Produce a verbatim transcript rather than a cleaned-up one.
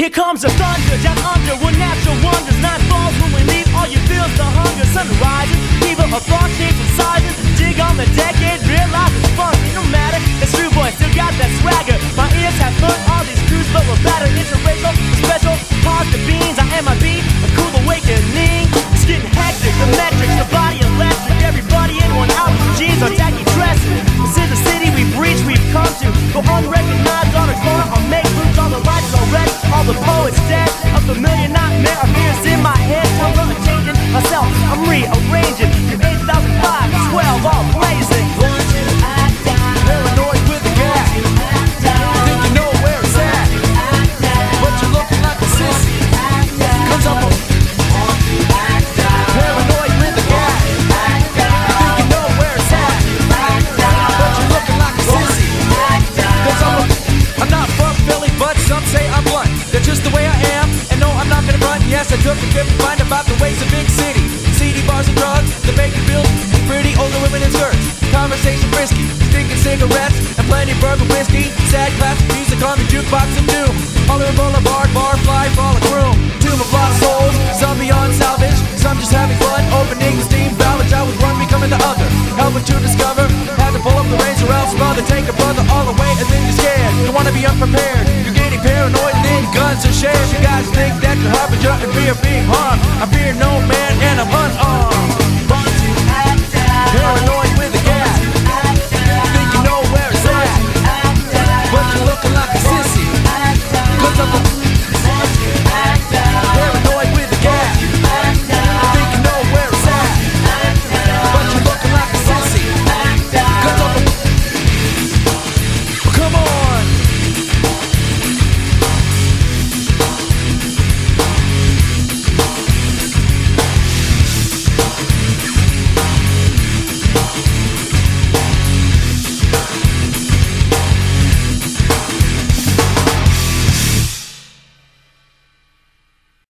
Here comes the thunder, down under, we're natural wonders. Night falls when we leave, all you feel is the hunger. Sun rises, people of all shapes and sizes. Dig on the decade, realize it's fun. No matter, it's true boy, still got that swagger. My ears have heard all these crews, but we're battered. Interracial, special, pause the beans. I am a beat, a cool awakening. It's getting hectic, the metrics, the body electric. Everybody in one out with jeans or tacky dresses. This is the city we've reached, we've come to. Go unrecognized on a corner, or make moves. All the lights are red, all the poets dead. A familiar nightmare appears in my head. I'm not changing myself, I'm rearranging. From eight thousand five to twelve, all blazing. Paranoid with the gas. Think you know where it's at, but you're looking like a sissy. Comes up on paranoid with the gas. Think you know where it's at, but you're looking like a sissy. Cause I'm, a, I'm not from Philly, but some say I'm blunt. That's just the way I am, and no, I'm not gonna run. Yes, I took a trip to find about the ways of big city. Seedy bars and drugs, the bacon bills, and pretty older women in skirts. Conversation frisky, stinking cigarettes, and plenty bourbon whiskey. Sad classic music on the jukebox of doom. Hollywood Boulevard, barfly, frolic room. Tomb of lost souls, some beyond salvage, some just having fun. Opening the steam valve, I was one becoming the other. Helping to discover, had to pull up the reins or else brother take a brother all the way and then you're scared. You wanna be unprepared, you're getting paranoid and then guns are shared. You guys think that you're harbinger and fear being harmed. I fear no man and I'm unarmed. Paranoid with a gas. Think you know where it's at, but you're looking like a sissy. Cause I'm a